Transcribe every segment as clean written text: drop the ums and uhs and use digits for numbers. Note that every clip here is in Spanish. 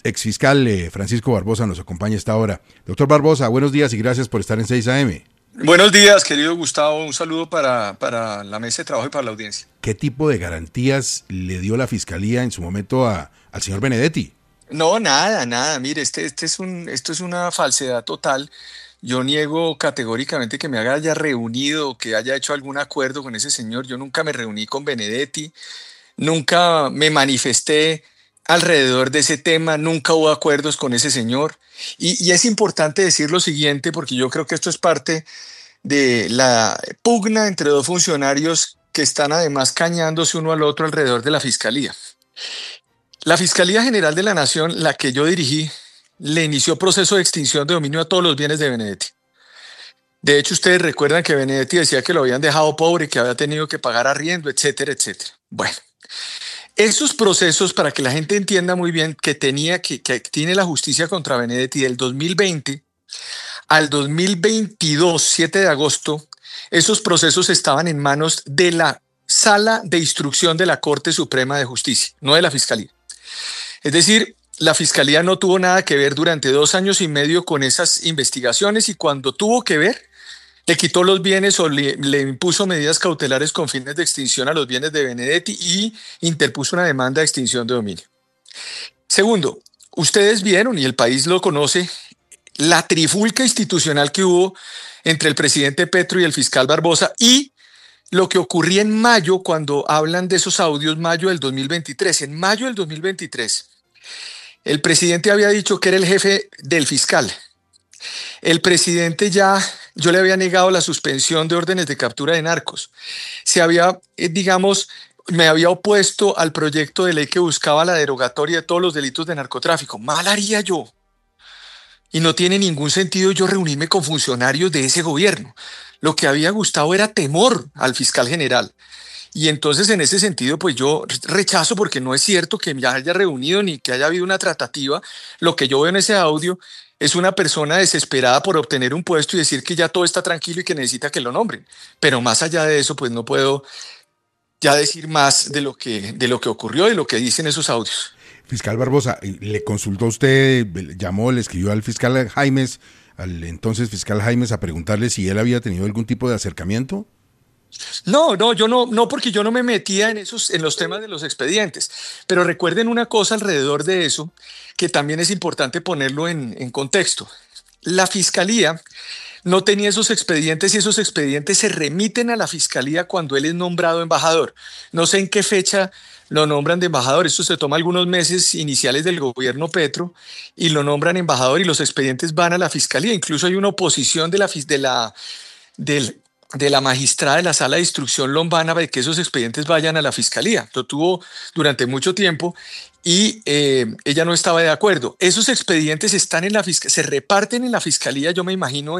Exfiscal Francisco Barbosa nos acompaña a esta hora. Doctor Barbosa, buenos días y gracias por estar en 6 AM. Buenos días, querido Gustavo. Un saludo para la mesa de trabajo y para la audiencia. ¿Qué tipo de garantías le dio la Fiscalía en su momento al señor Benedetti? No, nada. Mire, esto es una falsedad total. Yo niego categóricamente que me haya reunido, que haya hecho algún acuerdo con ese señor. Yo nunca me reuní con Benedetti, nunca me manifesté alrededor de ese tema, nunca hubo acuerdos con ese señor. Y es importante decir lo siguiente, porque yo creo que esto es parte de la pugna entre dos funcionarios que están además cañándose uno al otro alrededor de la Fiscalía. La Fiscalía General de la Nación, la que yo dirigí, le inició proceso de extinción de dominio a todos los bienes de Benedetti. De hecho, ustedes recuerdan que Benedetti decía que lo habían dejado pobre, que había tenido que pagar arriendo, etcétera, etcétera. Bueno, esos procesos, para que la gente entienda muy bien que tiene la justicia contra Benedetti del 2020 al 2022, 7 de agosto, esos procesos estaban en manos de la Sala de Instrucción de la Corte Suprema de Justicia, no de la Fiscalía. Es decir, la Fiscalía no tuvo nada que ver durante 2 años y medio con esas investigaciones y cuando tuvo que ver, le quitó los bienes o le impuso medidas cautelares con fines de extinción a los bienes de Benedetti y interpuso una demanda de extinción de dominio. Segundo, ustedes vieron, y el país lo conoce, la trifulca institucional que hubo entre el presidente Petro y el fiscal Barbosa y lo que ocurría en mayo cuando hablan de esos audios, mayo del 2023. En mayo del 2023, el presidente había dicho que era el jefe del fiscal. El presidente yo le había negado la suspensión de órdenes de captura de narcos. Me había opuesto al proyecto de ley que buscaba la derogatoria de todos los delitos de narcotráfico. Mal haría yo. Y no tiene ningún sentido yo reunirme con funcionarios de ese gobierno. Lo que había gustado era temor al fiscal general. Y entonces en ese sentido pues yo rechazo porque no es cierto que me haya reunido ni que haya habido una tratativa. Lo que yo veo en ese audio es una persona desesperada por obtener un puesto y decir que ya todo está tranquilo y que necesita que lo nombren. Pero más allá de eso pues no puedo ya decir más de lo que ocurrió y lo que dicen esos audios. Fiscal Barbosa, ¿le consultó usted, le escribió al fiscal Jaimes, al entonces fiscal Jaimes, a preguntarle si él había tenido algún tipo de acercamiento? No, yo no, porque yo no me metía en los temas de los expedientes. Pero recuerden una cosa alrededor de eso, que también es importante ponerlo en contexto. La Fiscalía no tenía esos expedientes y esos expedientes se remiten a la Fiscalía cuando él es nombrado embajador. No sé en qué fecha lo nombran de embajador. Esto se toma algunos meses iniciales del gobierno Petro y lo nombran embajador y los expedientes van a la Fiscalía. Incluso hay una oposición de la magistrada de la Sala de Instrucción Lombana de que esos expedientes vayan a la Fiscalía. Lo tuvo durante mucho tiempo y ella no estaba de acuerdo. Esos expedientes están en la Fiscalía, se reparten en la Fiscalía, yo me imagino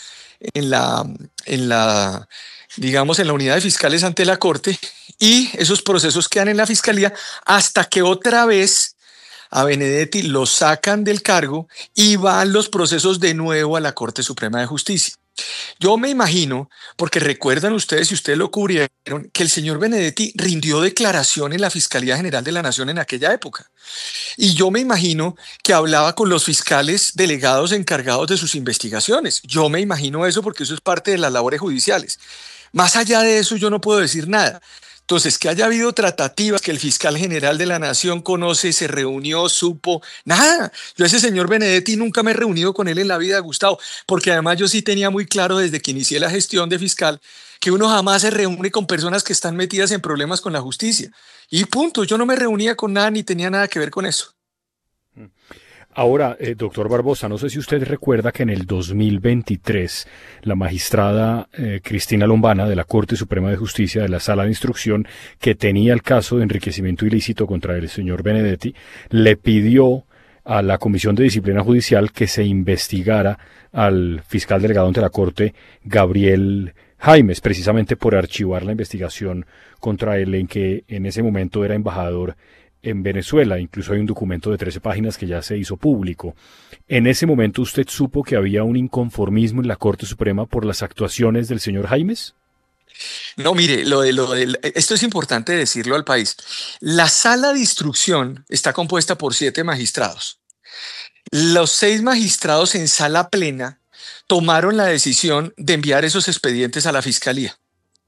digamos, en la unidad de fiscales ante la Corte, y esos procesos quedan en la Fiscalía hasta que otra vez a Benedetti lo sacan del cargo y van los procesos de nuevo a la Corte Suprema de Justicia. Yo me imagino, porque recuerdan ustedes, si ustedes lo cubrieron, que el señor Benedetti rindió declaración en la Fiscalía General de la Nación en aquella época. Y yo me imagino que hablaba con los fiscales delegados encargados de sus investigaciones. Yo me imagino eso porque eso es parte de las labores judiciales. Más allá de eso, yo no puedo decir nada. Entonces, que haya habido tratativas, que el fiscal general de la Nación conoce, se reunió, supo, nada. Yo a ese señor Benedetti nunca me he reunido con él en la vida, Gustavo, porque además yo sí tenía muy claro desde que inicié la gestión de fiscal que uno jamás se reúne con personas que están metidas en problemas con la justicia. Y punto, yo no me reunía con nada ni tenía nada que ver con eso. Ahora, doctor Barbosa, no sé si usted recuerda que en el 2023 la magistrada Cristina Lombana de la Corte Suprema de Justicia de la Sala de Instrucción, que tenía el caso de enriquecimiento ilícito contra el señor Benedetti, le pidió a la Comisión de Disciplina Judicial que se investigara al fiscal delegado ante la Corte, Gabriel Jaimes, precisamente por archivar la investigación contra él, en que en ese momento era embajador en Venezuela. Incluso hay un documento de 13 páginas que ya se hizo público. ¿En ese momento usted supo que había un inconformismo en la Corte Suprema por las actuaciones del señor Jaimes? No, mire, esto es importante decirlo al país. La Sala de Instrucción está compuesta por 7 magistrados. Los 6 magistrados en sala plena tomaron la decisión de enviar esos expedientes a la fiscalía.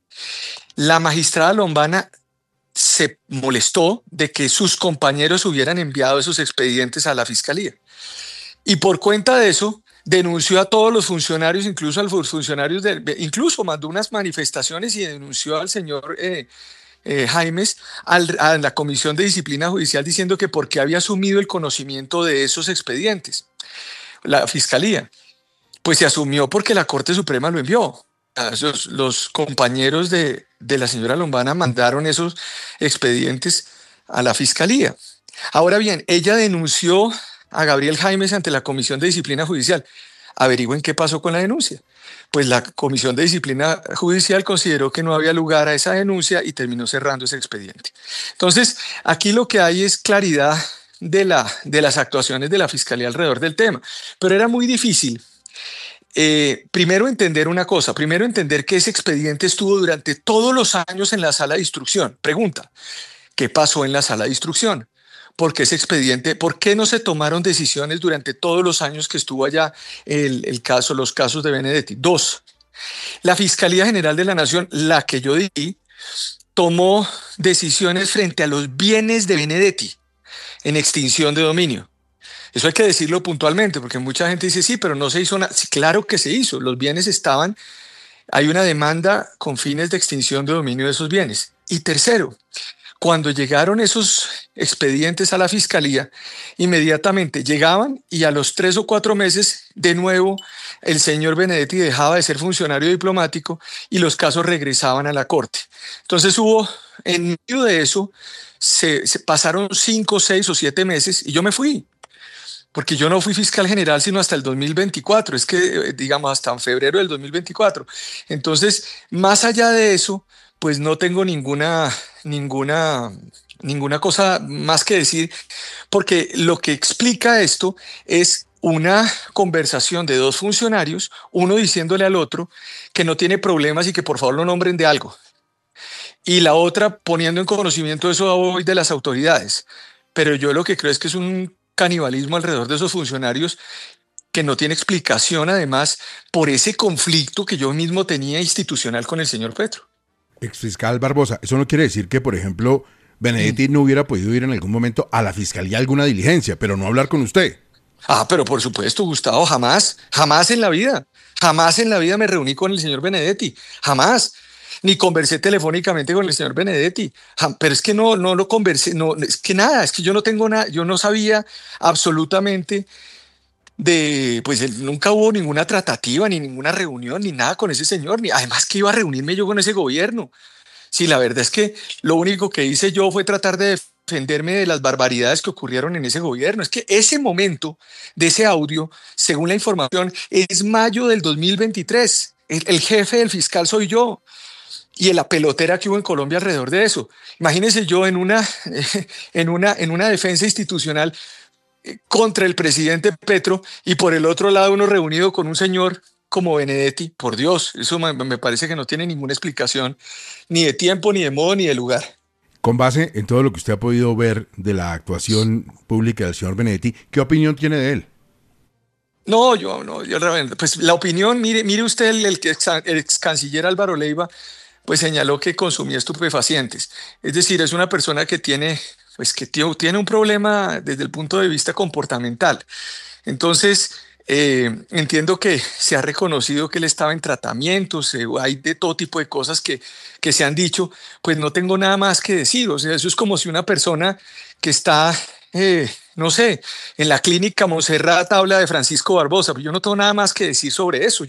La magistrada Lombana se molestó de que sus compañeros hubieran enviado esos expedientes a la fiscalía. Y por cuenta de eso, denunció a todos los funcionarios, incluso a los funcionarios, incluso mandó unas manifestaciones y denunció al señor Jaimes a la Comisión de Disciplina Judicial diciendo que por qué había asumido el conocimiento de esos expedientes. La fiscalía, pues se asumió porque la Corte Suprema lo envió. Los compañeros de la señora Lombana mandaron esos expedientes a la fiscalía. Ahora bien, ella denunció a Gabriel Jaimes ante la Comisión de Disciplina Judicial. Averigüen qué pasó con la denuncia. Pues la Comisión de Disciplina Judicial consideró que no había lugar a esa denuncia y terminó cerrando ese expediente. Entonces, aquí lo que hay es claridad de las actuaciones de la Fiscalía alrededor del tema, pero era muy difícil. Primero entender una cosa, primero entender que ese expediente estuvo durante todos los años en la sala de instrucción. Pregunta, ¿qué pasó en la sala de instrucción? ¿Por qué ese expediente? ¿Por qué no se tomaron decisiones durante todos los años que estuvo allá los casos de Benedetti? 2, la Fiscalía General de la Nación, la que yo di, tomó decisiones frente a los bienes de Benedetti en extinción de dominio. Eso hay que decirlo puntualmente, porque mucha gente dice, sí, pero no se hizo nada. Sí, claro que se hizo. Los bienes estaban, hay una demanda con fines de extinción de dominio de esos bienes. Y tercero, cuando llegaron esos expedientes a la fiscalía, inmediatamente llegaban y a los 3 o 4 meses, de nuevo, el señor Benedetti dejaba de ser funcionario diplomático y los casos regresaban a la corte. Entonces en medio de eso, se pasaron 5, 6 o 7 meses y yo me fui. Porque yo no fui fiscal general sino hasta el 2024, es que digamos hasta en febrero del 2024. Entonces, más allá de eso, pues no tengo ninguna cosa más que decir, porque lo que explica esto es una conversación de 2 funcionarios, uno diciéndole al otro que no tiene problemas y que por favor lo nombren de algo, y la otra poniendo en conocimiento eso hoy de las autoridades. Pero yo lo que creo es que es un canibalismo alrededor de esos funcionarios que no tiene explicación, además, por ese conflicto que yo mismo tenía institucional con el señor Petro. Exfiscal Barbosa, eso no quiere decir que, por ejemplo, Benedetti no hubiera podido ir en algún momento a la fiscalía a alguna diligencia, pero no hablar con usted. Pero por supuesto, Gustavo, jamás en la vida me reuní con el señor Benedetti, jamás. Ni conversé telefónicamente con el señor Benedetti, pero es que no lo conversé, no, es que nada, es que yo no tengo nada, yo no sabía absolutamente pues nunca hubo ninguna tratativa, ni ninguna reunión, ni nada con ese señor, ni además que iba a reunirme yo con ese gobierno. Sí, la verdad es que lo único que hice yo fue tratar de defenderme de las barbaridades que ocurrieron en ese gobierno. Es que ese momento de ese audio, según la información, es mayo del 2023. El jefe del fiscal soy yo. Y la pelotera que hubo en Colombia alrededor de eso. Imagínense yo en una defensa institucional contra el presidente Petro y por el otro lado uno reunido con un señor como Benedetti. Por Dios, eso me parece que no tiene ninguna explicación, ni de tiempo, ni de modo, ni de lugar. Con base en todo lo que usted ha podido ver de la actuación pública del señor Benedetti, ¿qué opinión tiene de él? No, pues la opinión, mire usted, el ex canciller Álvaro Leiva, pues señaló que consumía estupefacientes. Es decir, es una persona que tiene un problema desde el punto de vista comportamental. Entonces, entiendo que se ha reconocido que él estaba en tratamiento, hay de todo tipo de cosas que se han dicho, pues no tengo nada más que decir. O sea, eso es como si una persona que está, no sé, en la clínica Montserrat habla de Francisco Barbosa, pero yo no tengo nada más que decir sobre eso.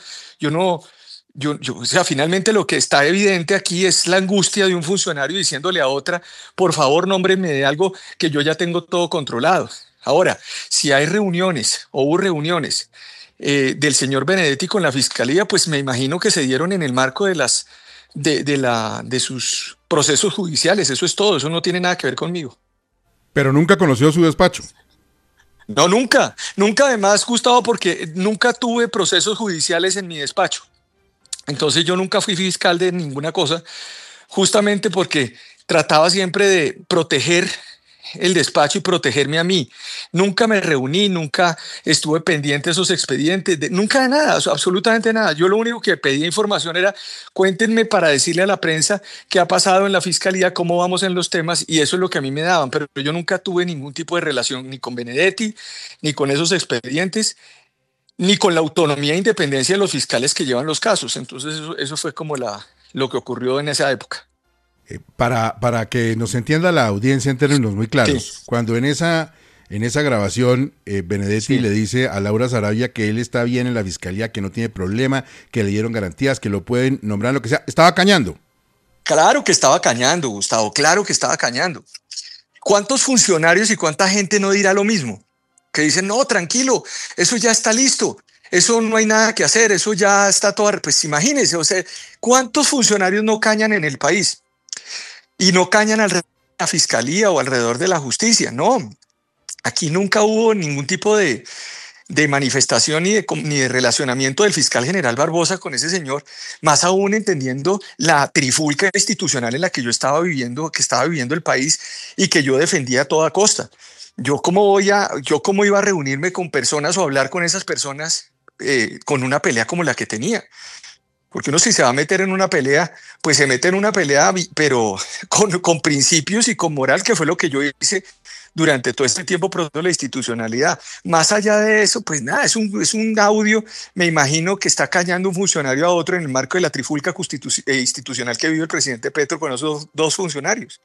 O sea, finalmente lo que está evidente aquí es la angustia de un funcionario diciéndole a otra, por favor, nómbrenme de algo que yo ya tengo todo controlado. Ahora, si hay reuniones o hubo reuniones del señor Benedetti con la fiscalía, pues me imagino que se dieron en el marco de sus procesos judiciales. Eso es todo, eso no tiene nada que ver conmigo. Pero nunca conoció su despacho. No, nunca además, Gustavo, porque nunca tuve procesos judiciales en mi despacho. Entonces yo nunca fui fiscal de ninguna cosa, justamente porque trataba siempre de proteger el despacho y protegerme a mí. Nunca me reuní, nunca estuve pendiente de esos expedientes, nunca de nada, absolutamente nada. Yo lo único que pedía información era cuéntenme para decirle a la prensa qué ha pasado en la fiscalía, cómo vamos en los temas, y eso es lo que a mí me daban, pero yo nunca tuve ningún tipo de relación ni con Benedetti, ni con esos expedientes, ni con la autonomía e independencia de los fiscales que llevan los casos. Entonces eso fue como lo que ocurrió en esa época. Para que nos entienda la audiencia en términos muy claros, Sí. cuando en esa grabación Benedetti le dice a Laura Sarabia que él está bien en la fiscalía, que no tiene problema, que le dieron garantías, que lo pueden nombrar, lo que sea, estaba cañando. Claro que estaba cañando, Gustavo, claro que estaba cañando. ¿Cuántos funcionarios y cuánta gente no dirá lo mismo? Que dicen, no, tranquilo, eso ya está listo, eso no hay nada que hacer, eso ya está todo. Pues imagínense, o sea, ¿cuántos funcionarios no cañan en el país? Y no cañan alrededor de la fiscalía o alrededor de la justicia, no. Aquí nunca hubo ningún tipo de manifestación ni de relacionamiento del fiscal general Barbosa con ese señor, más aún entendiendo la trifulca institucional en la que estaba viviendo el país y que yo defendía a toda costa. Yo cómo iba a reunirme con personas o hablar con esas personas con una pelea como la que tenía. Porque uno si se va a meter en una pelea, pues se mete en una pelea, pero con principios y con moral, que fue lo que yo hice durante todo este tiempo protegiendo la institucionalidad. Más allá de eso, pues nada, es un audio, me imagino que está cañando un funcionario a otro en el marco de la trifulca institucional que vive el presidente Petro con esos dos funcionarios.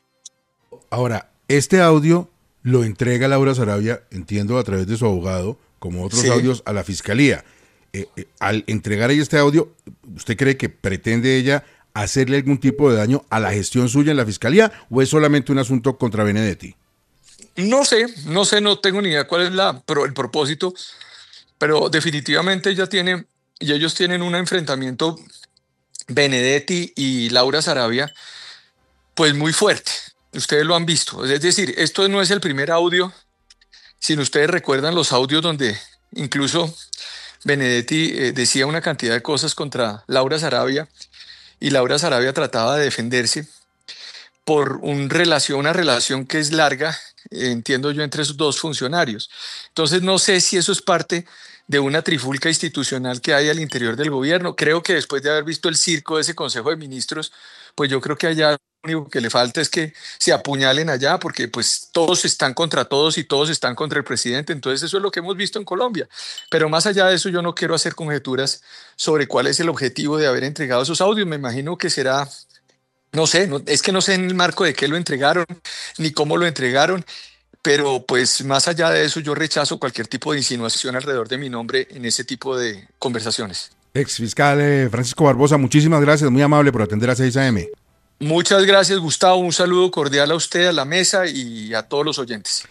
Ahora, este audio lo entrega Laura Sarabia, entiendo, a través de su abogado, como otros audios, a la fiscalía. Al entregar ella este audio, ¿usted cree que pretende ella hacerle algún tipo de daño a la gestión suya en la fiscalía o es solamente un asunto contra Benedetti? No sé, no tengo ni idea cuál es el propósito, pero definitivamente ellos tienen un enfrentamiento, Benedetti y Laura Sarabia, pues muy fuerte. Ustedes lo han visto. Es decir, esto no es el primer audio, sino ustedes recuerdan los audios donde incluso Benedetti decía una cantidad de cosas contra Laura Sarabia y Laura Sarabia trataba de defenderse por una relación que es larga, entiendo yo, entre esos dos funcionarios. Entonces no sé si eso es parte de una trifulca institucional que hay al interior del gobierno. Creo que después de haber visto el circo de ese Consejo de Ministros, pues yo creo que allá lo único que le falta es que se apuñalen allá, porque pues todos están contra todos y todos están contra el presidente. Entonces eso es lo que hemos visto en Colombia. Pero más allá de eso, yo no quiero hacer conjeturas sobre cuál es el objetivo de haber entregado esos audios. Me imagino que será, no sé, es que no sé en el marco de qué lo entregaron, ni cómo lo entregaron. Pero pues más allá de eso, yo rechazo cualquier tipo de insinuación alrededor de mi nombre en ese tipo de conversaciones. Ex fiscal Francisco Barbosa, muchísimas gracias, muy amable por atender a 6 AM. Muchas gracias, Gustavo. Un saludo cordial a usted, a la mesa y a todos los oyentes.